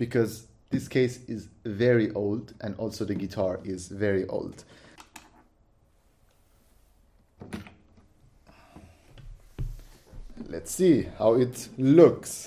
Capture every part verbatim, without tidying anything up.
because this case is very old and also the guitar is very old. Let's see how it looks.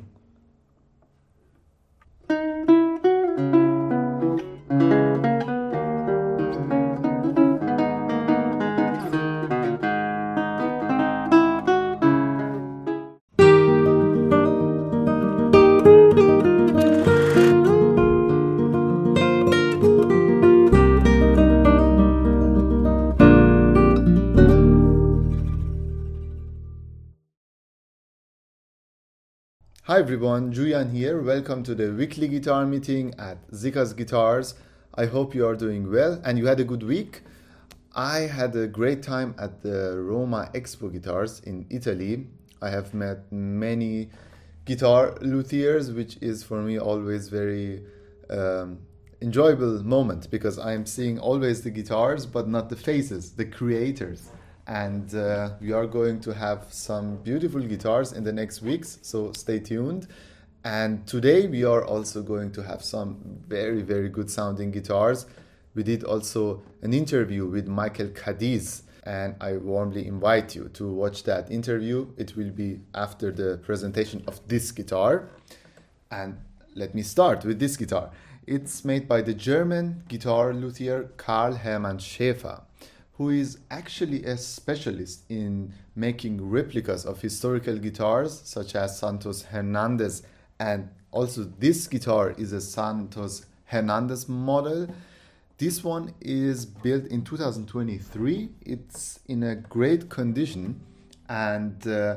Hi everyone, Julian here. Welcome to the weekly guitar meeting at Zika's Guitars. I hope you are doing well and you had a good week. I had a great time at the Roma Expo Guitars in Italy. I have met many guitar luthiers, which is for me always very um, enjoyable moment because I'm seeing always the guitars but not the faces, the creators. And uh, we are going to have some beautiful guitars in the next weeks, so stay tuned. And today we are also going to have some very, very good sounding guitars. We did also an interview with Michael Cadiz, and I warmly invite you to watch that interview. It will be after the presentation of this guitar. And let me start with this guitar. It's made by the German guitar luthier Karl Hermann Schäfer, who is actually a specialist in making replicas of historical guitars such as Santos Hernandez, and also this guitar is a Santos Hernandez model. This one is built in two thousand twenty-three. It's in a great condition, and uh,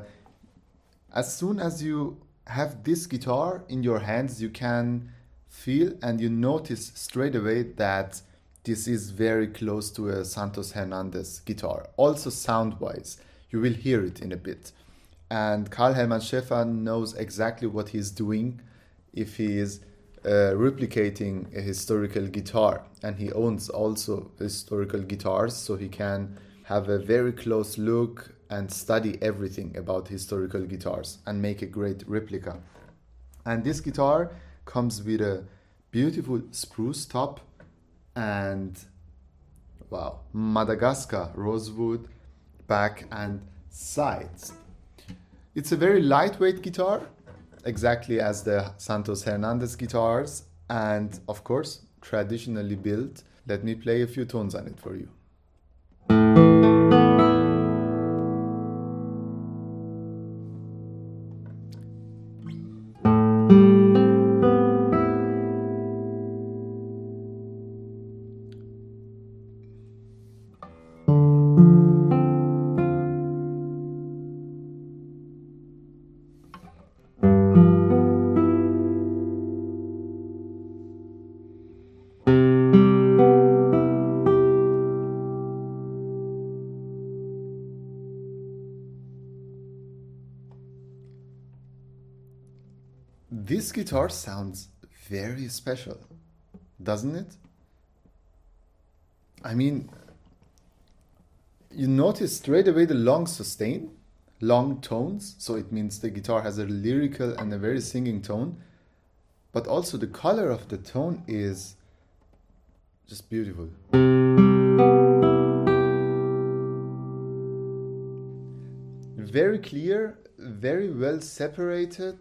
as soon as you have this guitar in your hands, you can feel and you notice straight away that this is very close to a Santos Hernandez guitar. Also sound-wise, you will hear it in a bit. And Karl Hermann Schäfer knows exactly what he's doing if he is uh, replicating a historical guitar. And he owns also historical guitars, so he can have a very close look and study everything about historical guitars and make a great replica. And this guitar comes with a beautiful spruce top and wow, Madagascar rosewood back and sides. It's a very lightweight guitar, exactly as the Santos Hernandez guitars, and of course traditionally built. Let me play a few tones on it for you. This guitar sounds very special, doesn't it? I mean, you notice straight away the long sustain, long tones, so it means the guitar has a lyrical and a very singing tone, but also the color of the tone is just beautiful. Very clear, very well separated.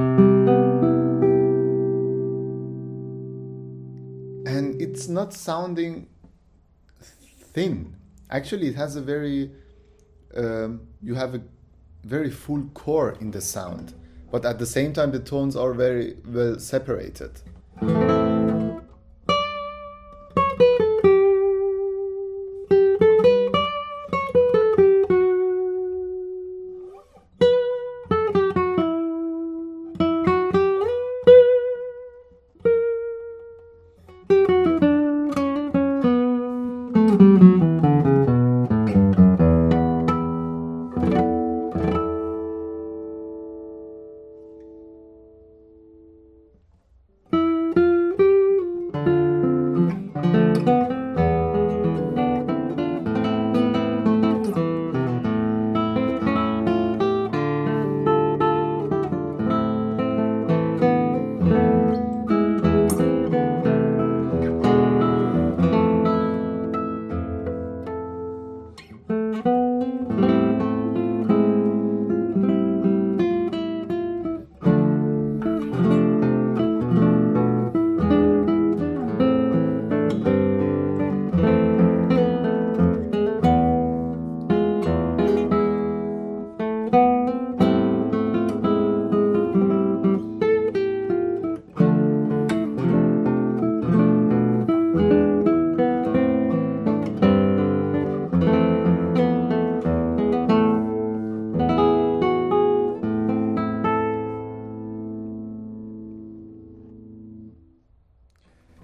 And it's not sounding thin. Actually, it has a very, um, you have a very full core in the sound. But at the same time, the tones are very well separated.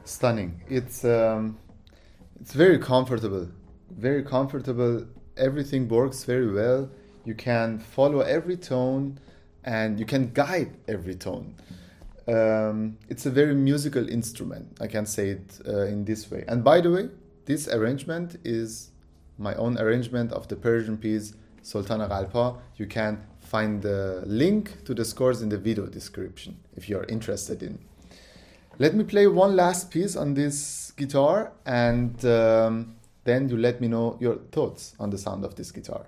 Stunning. It's um, it's very comfortable, very comfortable. Everything works very well. You can follow every tone, and you can guide every tone. Um, it's a very musical instrument. I can say it uh, in this way. And by the way, this arrangement is my own arrangement of the Persian piece Sultan Qalpa. You can find the link to the scores in the video description if you're interested in. Let me play one last piece on this guitar, and um, then you let me know your thoughts on the sound of this guitar.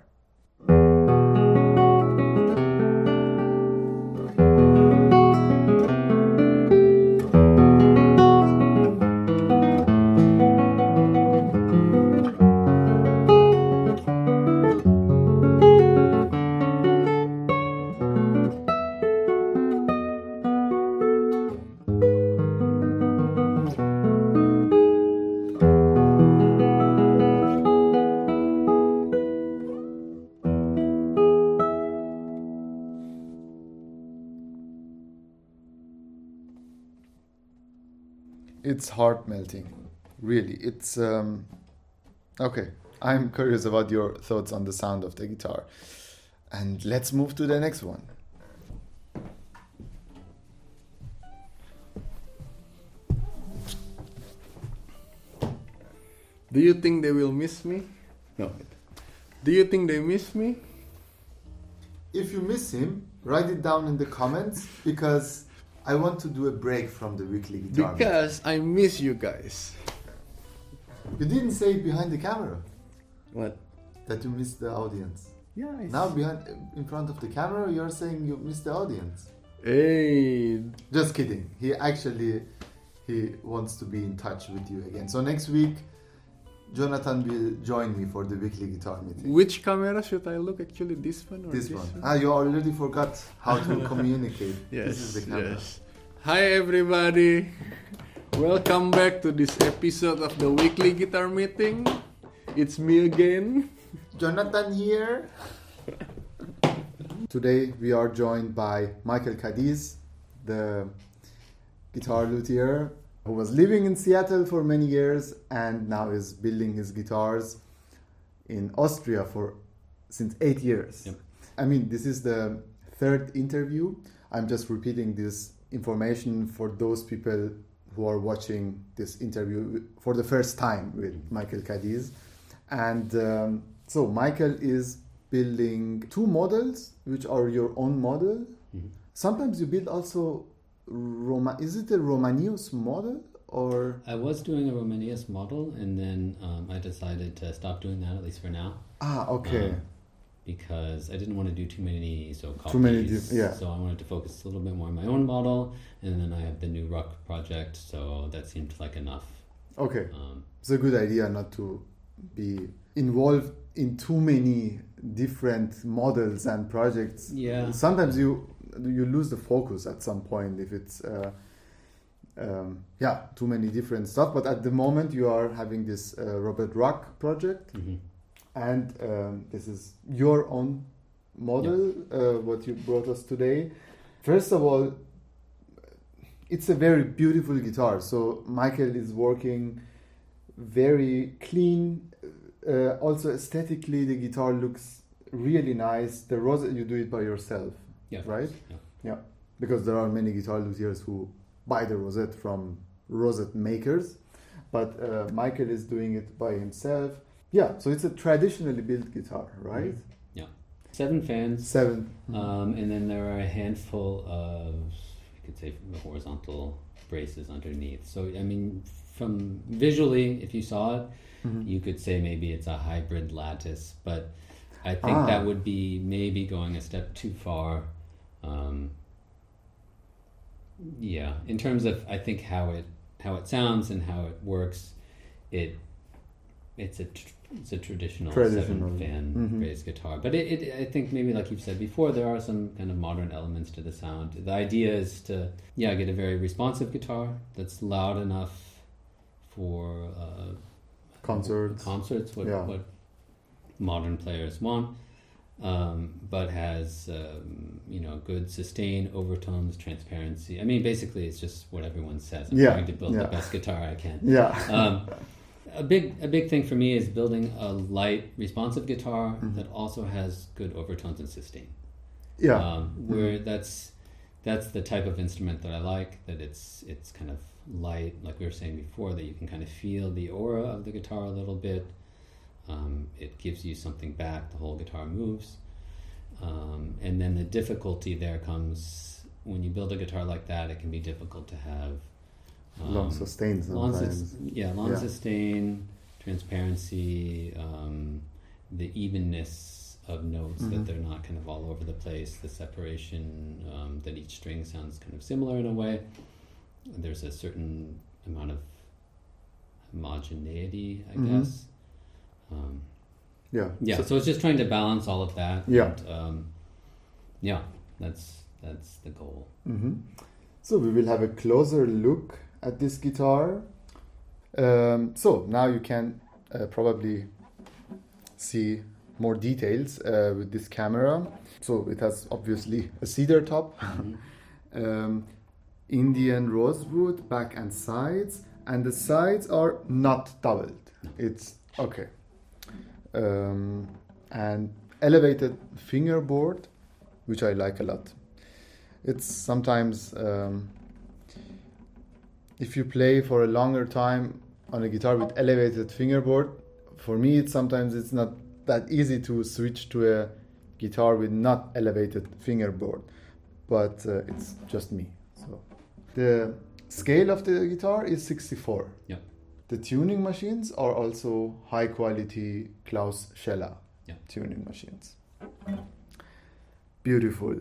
It's heart melting, really. It's um, okay. I'm curious about your thoughts on the sound of the guitar, and let's move to the next one. Do you think they will miss me? No. Do you think they miss me? If you miss him, write it down in the comments, because I want to do a break from the weekly guitar. Because I miss you guys. You didn't say it behind the camera. What? That you miss the audience. Yeah. I Now behind, in front of the camera, you're saying you miss the audience. Hey. Just kidding. He actually, he wants to be in touch with you again. So next week, Jonathan will join me for the weekly guitar meeting. Which camera should I look? Actually, this one or This, this one. one? Ah, you already forgot how to communicate. Yes. This is the camera. Yes. Hi everybody. Welcome back to this episode of the weekly guitar meeting. It's me again. Jonathan here. Today we are joined by Michael Cadiz, the guitar luthier who was living in Seattle for many years and now is building his guitars in Austria for since eight years. Yep. I mean, this is the third interview. I'm just repeating this information for those people who are watching this interview for the first time with Michael Cadiz. And um, so Michael is building two models, which are your own model. Mm-hmm. Sometimes you build also Roma. Is it a Romanius model or? I was doing a Romanius model, and then um, I decided to stop doing that, at least for now. Ah, okay. Um, because I didn't want to do too many so copies. Too many, di- yeah. So I wanted to focus a little bit more on my own model, and then I have the new Ruck project, so that seemed like enough. Okay. Um, It's a good idea not to be involved in too many different models and projects. Yeah. Sometimes you you lose the focus at some point if it's uh, um, yeah too many different stuff. But at the moment you are having this uh, Robert Ruck project, mm-hmm. and um, this is your own model. Uh, what you brought us today. First of all, it's a very beautiful guitar. So Michael is working very clean. Uh, also aesthetically, the guitar looks really nice. The rosette, you do it by yourself, Yeah. right? Yeah. Yeah, because there are many guitar luthiers who buy the rosette from rosette makers, but uh, Michael is doing it by himself. Yeah, so it's a traditionally built guitar, right? Mm-hmm. Yeah. Seven fans. Seven. Um, and then there are a handful of, you could say, the horizontal braces underneath. So, I mean, from visually, if you saw it, Mhm. you could say maybe it's a hybrid lattice, but I think Ah. that would be maybe going a step too far. Um, yeah, in terms of I think how it how it sounds and how it works, it it's a tr- it's a traditional, Traditional. seven fan Mhm. bass guitar. But it, it I think maybe like you've said before, there are some kind of modern elements to the sound. The idea is to yeah get a very responsive guitar that's loud enough for uh, Concerts. concerts, what Yeah. what modern players want, um, but has um, you know good sustain, overtones, transparency. I mean, basically, it's just what everyone says. I'm Yeah, trying to build yeah. the best guitar I can. Yeah. Um, a big a big thing for me is building a light, responsive guitar Mm-hmm. that also has good overtones and sustain. Yeah. Um, where that's that's the type of instrument that I like. That it's it's kind of light, like we were saying before, that you can kind of feel the aura of the guitar a little bit. Um, it gives you something back. The whole guitar moves, um, and then the difficulty there comes when you build a guitar like that. It can be difficult to have um, long sustain long sometimes. sus- yeah, long Yeah. sustain, transparency, um, the evenness of notes, Mhm. that they're not kind of all over the place, the separation, um, that each string sounds kind of similar in a way. There's a certain amount of homogeneity, I Mhm. guess. Um, Yeah. yeah, So- so it's just trying to balance all of that. Yeah. And, um, yeah, that's that's the goal. Mhm. So we will have a closer look at this guitar. Um, so now you can uh, probably see more details uh, with this camera. So it has obviously a cedar top, um, Indian rosewood back and sides, and the sides are not doubled. It's okay. Um, and elevated fingerboard, which I like a lot. It's sometimes um, if you play for a longer time on a guitar with elevated fingerboard, for me it's sometimes it's not that easy to switch to a guitar with not elevated fingerboard, but uh, it's just me. So the scale of the guitar is sixty-four. Yeah. The tuning machines are also high quality Klaus Scheller Yeah. tuning machines. Beautiful.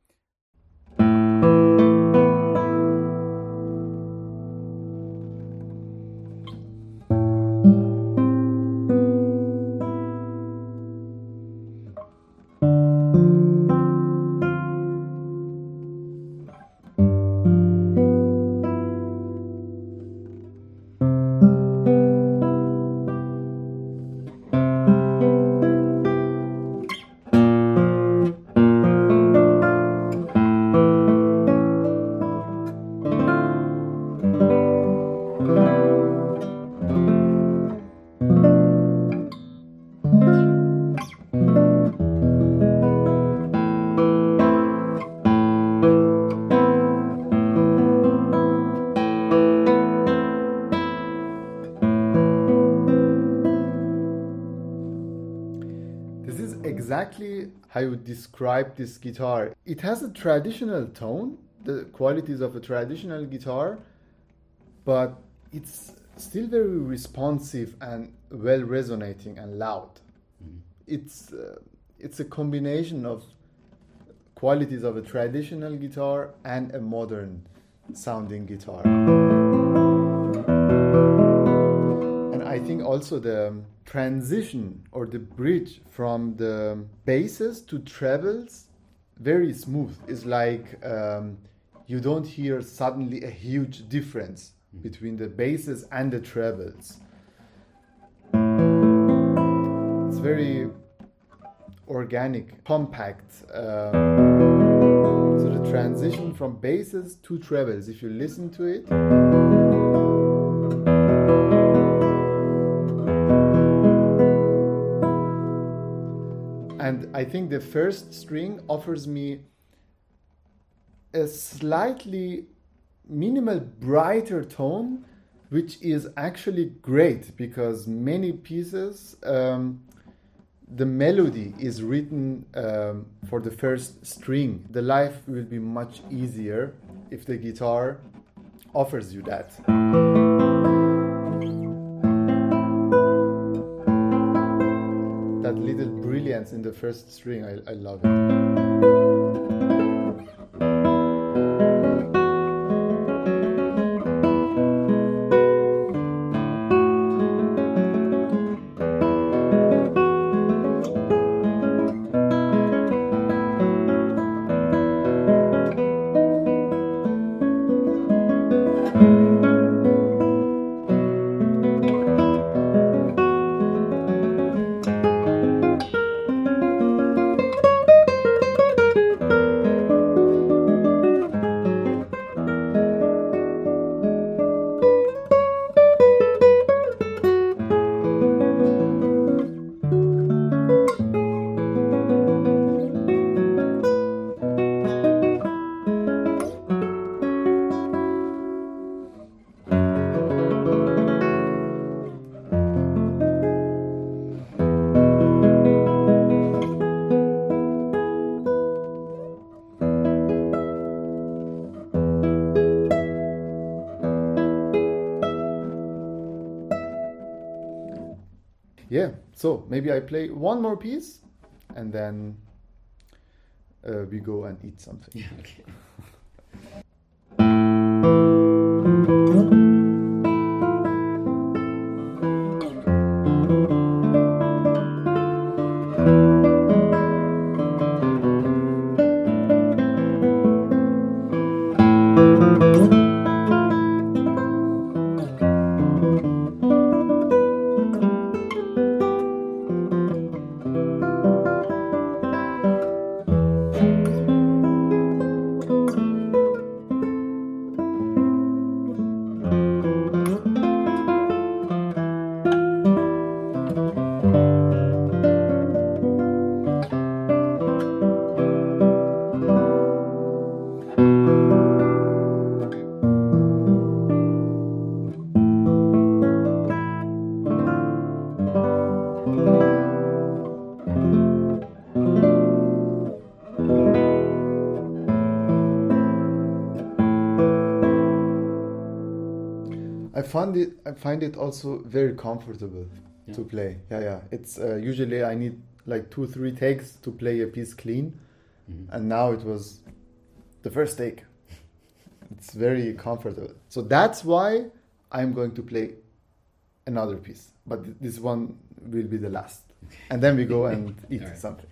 This is exactly how you would describe this guitar. It has a traditional tone, the qualities of a traditional guitar, but it's still very responsive and well resonating and loud. Mhm. It's uh, it's a combination of qualities of a traditional guitar and a modern sounding guitar. And I think also the transition or the bridge from the basses to trebles very smooth. It's like um, you don't hear suddenly a huge difference between the basses and the trebles. It's very organic, compact. Um, so the transition from basses to trebles, if you listen to it, and I think the first string offers me a slightly minimal brighter tone, which is actually great because many pieces um, the melody is written um, for the first string. The life will be much easier if the guitar offers you that. That little brilliance in the first string, I, I love it. yeah, so maybe I play one more piece and then uh, we go and eat something. Yeah, okay. I find it. I find it also very comfortable Yeah. to play. Yeah, yeah. It's uh, usually I need like two, three takes to play a piece clean, Mhm. and now it was the first take. It's very comfortable. So that's why I'm going to play another piece, but th- this one will be the last, and then we go and eat All right. something.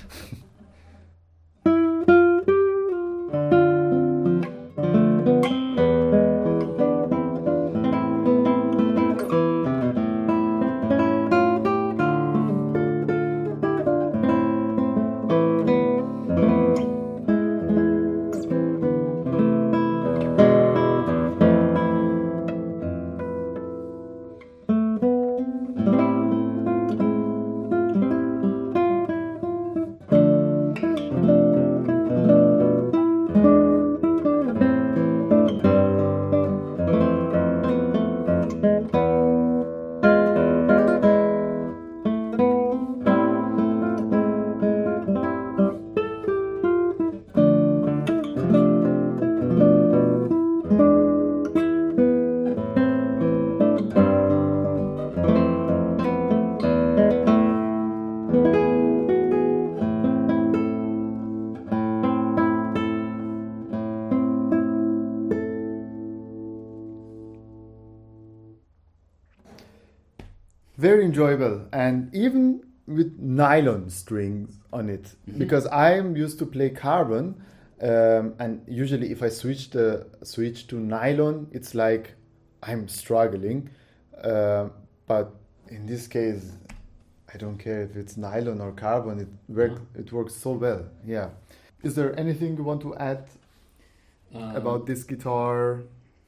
Very enjoyable, and even with nylon strings on it, because I am used to play carbon, um, and usually if I switch the switch to nylon, it's like I'm struggling. Uh, but in this case, I don't care if it's nylon or carbon. It work it works so well. Yeah. Is there anything you want to add Um, about this guitar?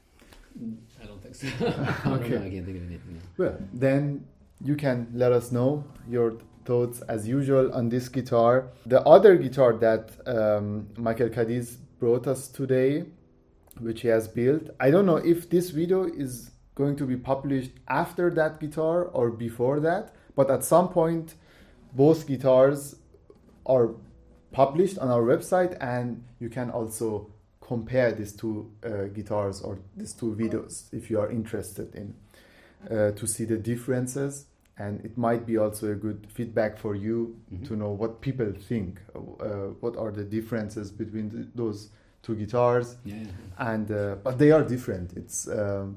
I don't think so. I don't Okay. know. I can't think of anything. Now. Well, then you can let us know your thoughts as usual on this guitar. The other guitar that um, Michael Cadiz brought us today, which he has built, I don't know if this video is going to be published after that guitar or before that, but at some point both guitars are published on our website, and you can also compare these two uh, guitars or these two videos if you are interested in uh, to see the differences. And it might be also a good feedback for you Mhm. to know what people think, uh, what are the differences between the, those two guitars. Yeah, yeah. And uh, but they are different. It's um,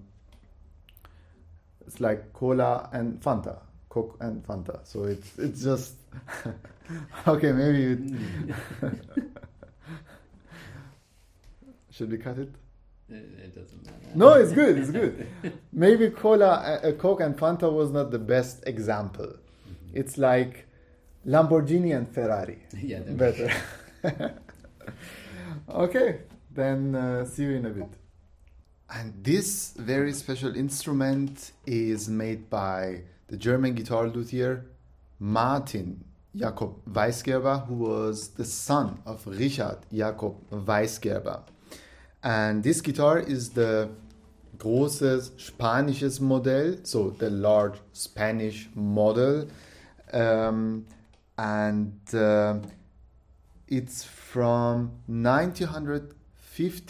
it's like cola and Fanta, Coke and Fanta. So it's it's just okay. Maybe you should we cut it? It, it doesn't matter. No, it's good. It's good. Maybe cola, uh, Coke and Fanta was not the best example. It's like Lamborghini and Ferrari. Yeah, they're Better. Okay, then uh, see you in a bit. And this very special instrument is made by the German guitar luthier Martin Jakob Weisgerber, who was the son of Richard Jakob Weisgerber. And this guitar is the großes Spanisches Modell, so the large Spanish model. Um, and uh, it's from nineteen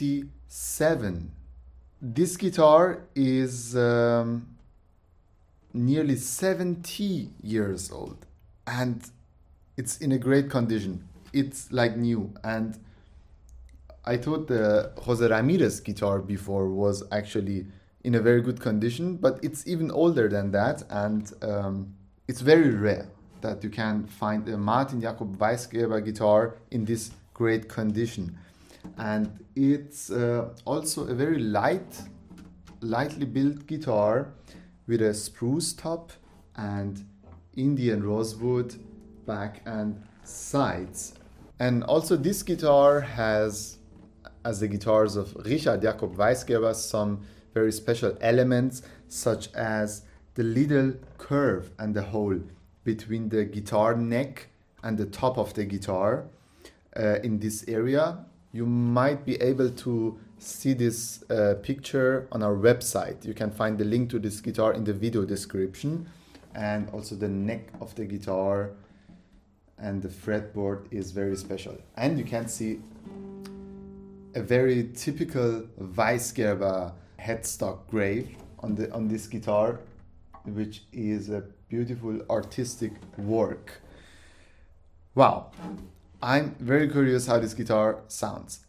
fifty-seven. This guitar is um, nearly seventy years old, and it's in a great condition. It's like new. And I thought the Jose Ramirez guitar before was actually in a very good condition, but it's even older than that, and um, it's very rare that you can find a Martin Jakob Weisgerber guitar in this great condition. And it's uh, also a very light, lightly built guitar with a spruce top and Indian rosewood back and sides. And also this guitar has, as the guitars of Richard Jakob Weisgerber, some very special elements, such as the little curve and the hole between the guitar neck and the top of the guitar uh, in this area. You might be able to see this uh, picture on our website. You can find the link to this guitar in the video description. And also the neck of the guitar and the fretboard is very special. And you can see a very typical Weisgerber headstock grave on the on this guitar, which is a beautiful artistic work. Wow, I'm very curious how this guitar sounds.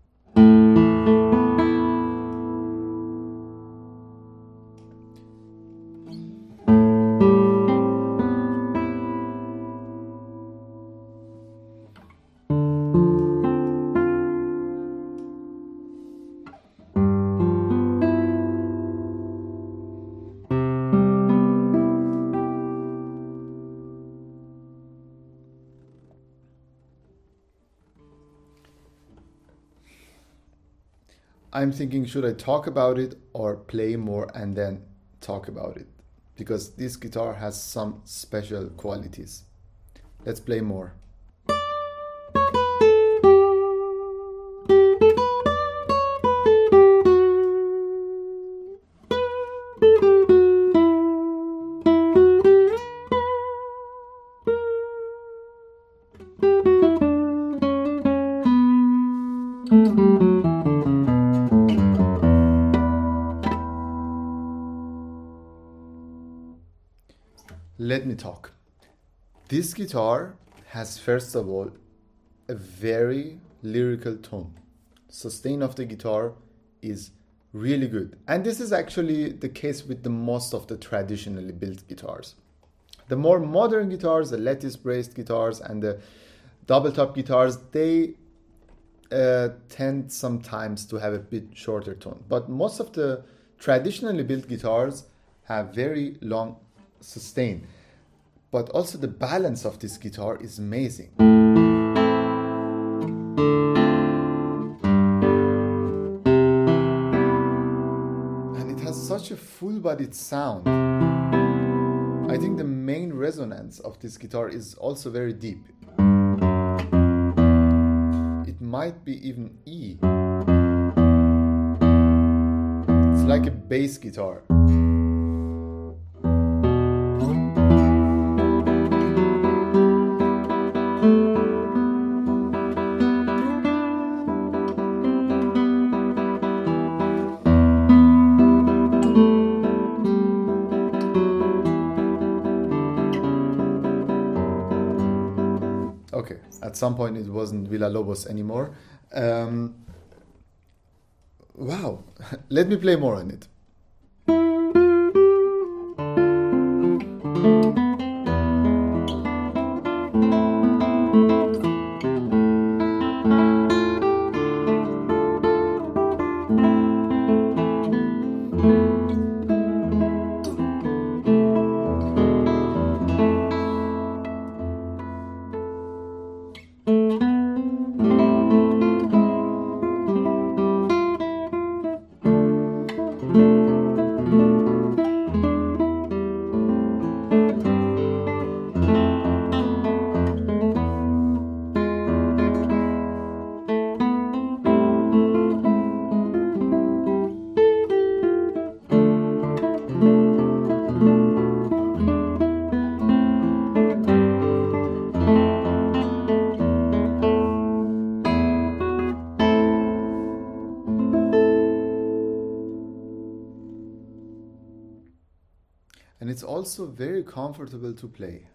I'm thinking, should I talk about it or play more and then talk about it? Because this guitar has some special qualities. Let's play more. Let me talk. This guitar has, first of all, a very lyrical tone. Sustain of the guitar is really good. And this is actually the case with the most of the traditionally built guitars. The more modern guitars, the lattice braced guitars and the double top guitars, they uh, tend sometimes to have a bit shorter tone. But most of the traditionally built guitars have very long sustain. But also the balance of this guitar is amazing. And it has such a full-bodied sound. I think the main resonance of this guitar is also very deep. It might be even E. It's like a bass guitar. Okay, at some point it wasn't Villa-Lobos anymore. Um, wow, let me play more on it. and it's also very comfortable to play.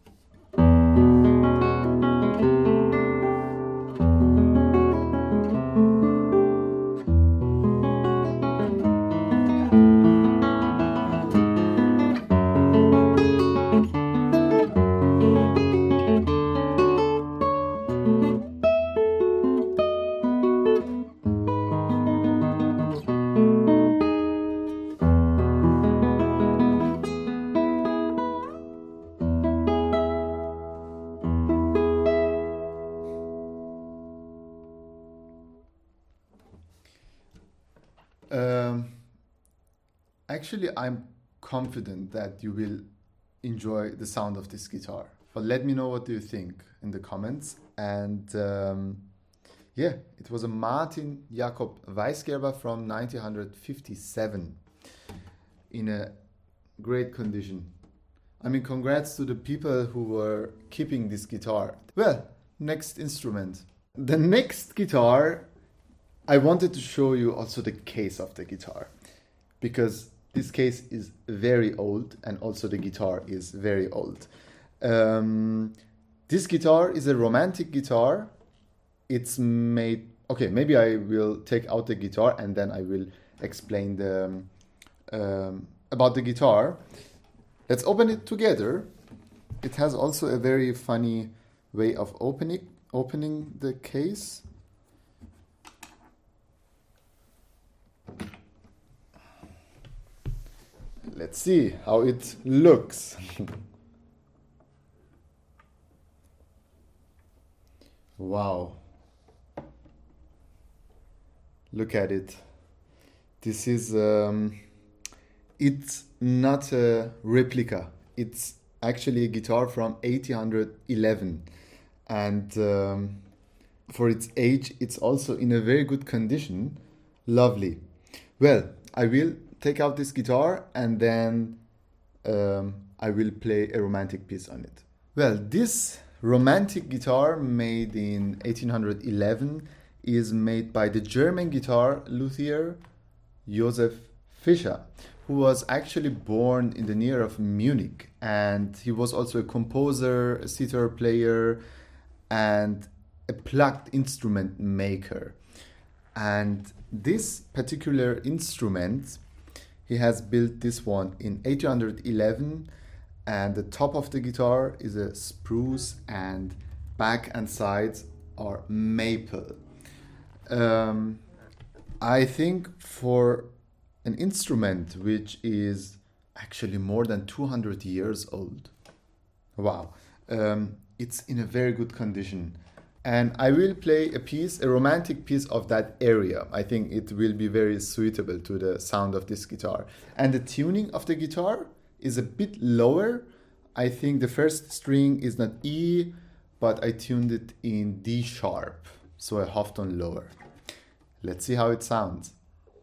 Um, actually, I'm confident that you will enjoy the sound of this guitar. But let me know what do you think in the comments. And um, yeah, it was a Martin Jakob Weisgerber from nineteen fifty-seven in a great condition. I mean, congrats to the people who were keeping this guitar. Well, next instrument. The next guitar, I wanted to show you also the case of the guitar, because this case is very old and also the guitar is very old. Um, this guitar is a romantic guitar. It's made, okay, maybe I will take out the guitar and then I will explain the um, um, about the guitar. Let's open it together. It has also a very funny way of opening opening the case. Let's see how it looks. Wow. Look at it. This is, um, it's not a replica. It's actually a guitar from eighteen eleven. And um, for its age, it's also in a very good condition. Lovely. Well, I will take out this guitar and then um, I will play a romantic piece on it. Well, this romantic guitar made in eighteen eleven is made by the German guitar luthier Josef Fischer, who was actually born in the near of Munich, and he was also a composer, a sitar player, and a plucked instrument maker. And this particular instrument, he has built this one in eighteen eleven, and the top of the guitar is a spruce and back and sides are maple. Um, I think for an instrument which is actually more than two hundred years old, wow, um, it's in a very good condition. And I will play a piece, a romantic piece of that area. I think it will be very suitable to the sound of this guitar. And the tuning of the guitar is a bit lower. I think the first string is not E, but I tuned it in D sharp, so a half tone lower. Let's see how it sounds.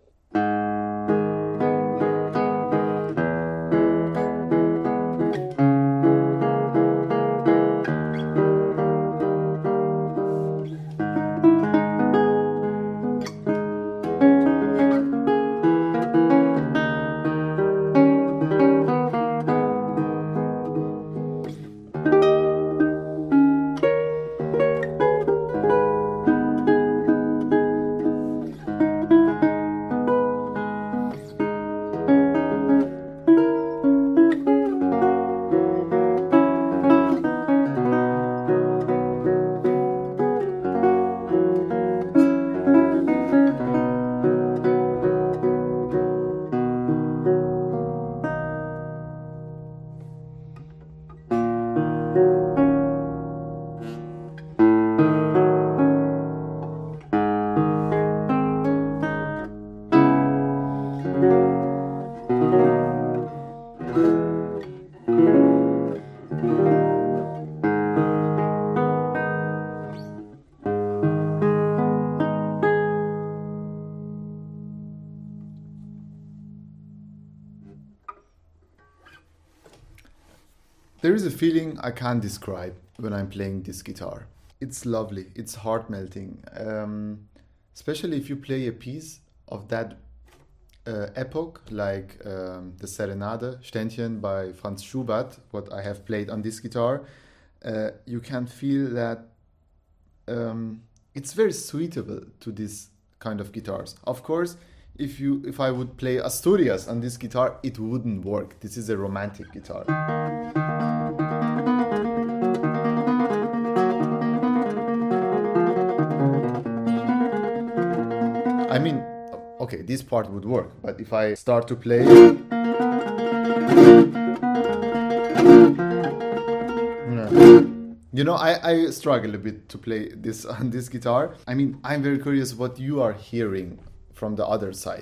There is a feeling I can't describe when I'm playing this guitar. It's lovely, it's heart melting, um, especially if you play a piece of that uh, epoch, like um, the Serenade, Ständchen by Franz Schubert, what I have played on this guitar, uh, you can feel that um, it's very suitable to this kind of guitars. Of course, if you if I would play Asturias on this guitar, it wouldn't work. This is a romantic guitar. I mean, okay, this part would work, but if I start to play, you know, I, I struggle a bit to play this on this guitar. I mean, I'm very curious what you are hearing from the other side.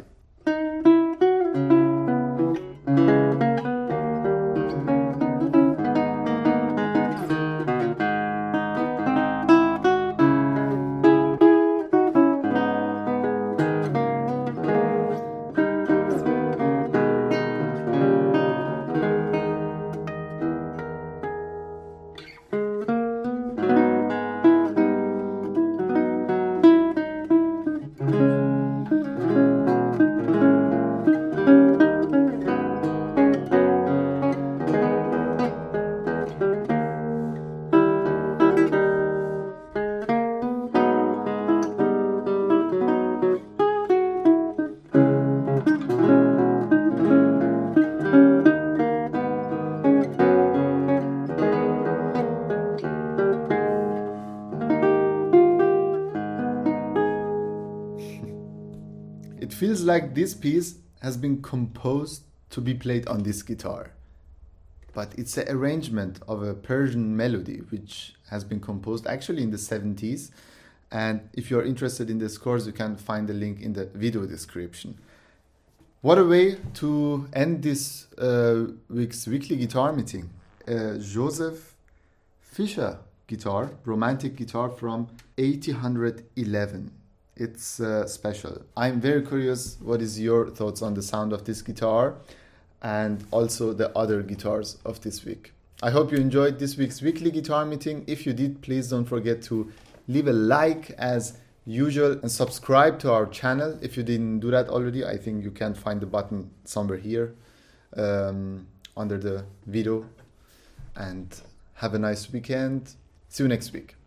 It feels like this piece has been composed to be played on this guitar. But it's an arrangement of a Persian melody which has been composed actually in the seventies. And if you're interested in this course, you can find the link in the video description. What a way to end this uh, week's weekly guitar meeting. Uh, Joseph Fischer guitar, romantic guitar from eighteen eleven. It's uh, special. I'm very curious what is your thoughts on the sound of this guitar and also the other guitars of this week. I hope you enjoyed this week's weekly guitar meeting. If you did, please don't forget to leave a like as usual and subscribe to our channel. If you didn't do that already, I think you can find the button somewhere here um, under the video. And have a nice weekend. See you next week.